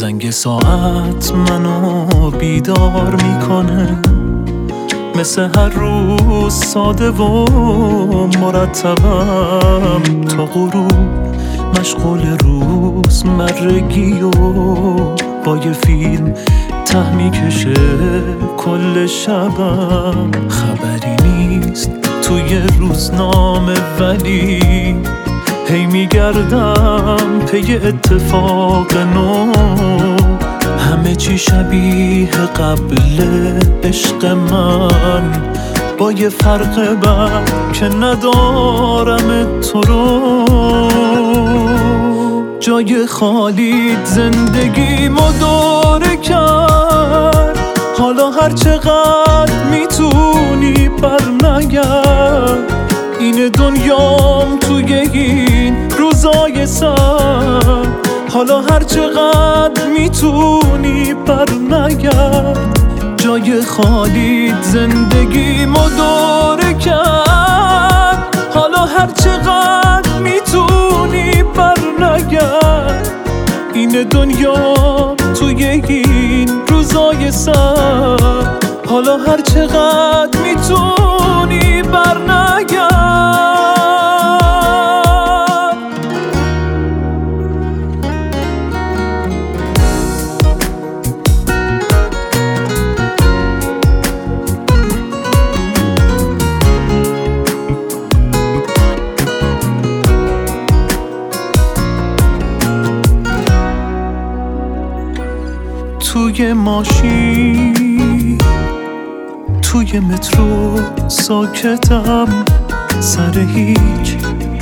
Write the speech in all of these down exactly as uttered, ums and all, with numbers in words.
زنگ ساعت منو بیدار میکنه، مثل هر روز ساده و مرتبم تا غروب مشغول روز مرگی و با یه فیلم ته میکشه کل شبم. خبری نیست توی روزنامه ولی هی میگردم پی اتفاق نو، همه چی شبیه قبل عشق من، با یه فرق بر که ندارم تو رو. جای خالیت زندگیمو دوره کرد، حالا هر چقدر میتونی بر نگرد. این دنیام توی این روزای سر، حالا هر چقدر میتونی بر نگرد. جای خالیت زندگیمو دوره کرد، حالا هر چقدر میتونی بر نگرد. این دنیا توی این روزای سر، حالا هر چقدر میتونی بر نگرد. توی ماشین توی مترو ساکتم، سر هیچ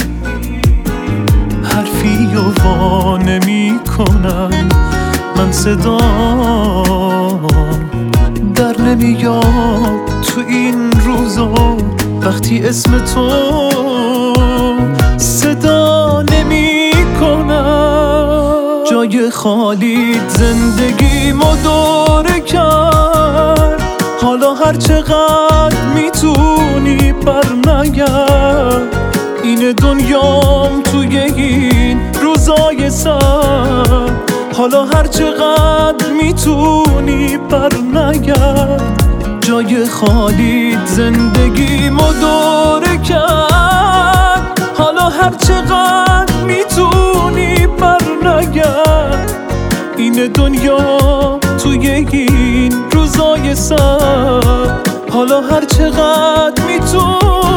حرفی و وا نمی کنم. من صدام در نمیاد تو این روزا وقتی اسم تو صدا نمی کنم. جای خالیت زندگیمو دوره کرد، حالا هر چقدر میتونی بر نگرد. این دنیام توی این روزای سر، حالا هر چقدر میتونی بر نگرد. جای خالیت زندگیمو دوره کرد، حالا هر چقدر میتونی بر نگرد. این دنیا توی این روزای سر، حالا هر چقدر میتونی